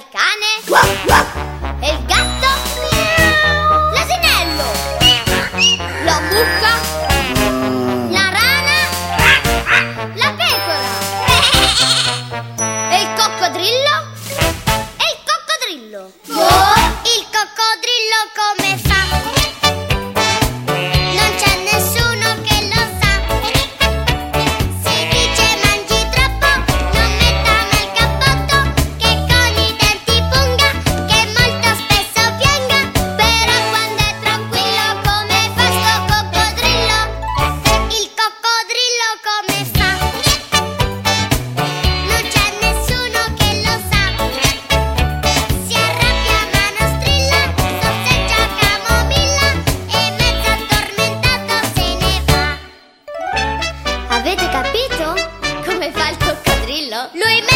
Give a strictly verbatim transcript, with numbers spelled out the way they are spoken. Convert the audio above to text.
il cane, e il gatto, l'asinello, la mucca, la rana, la pecora, e il coccodrillo, e il coccodrillo. Il coccodrillo come fa? Non c'è nessuno che lo sa. Si dice mangi troppo, non metta mai il cappotto, che con i denti punga, che molto spesso pianga. Però quando è tranquillo come fa sto coccodrillo? Il coccodrillo come fa? Non c'è nessuno che lo sa. Si arrabbia ma non strilla, sorseggia camomilla e mezzo addormentato se ne va. Avete capito come fa il coccodrillo? Lui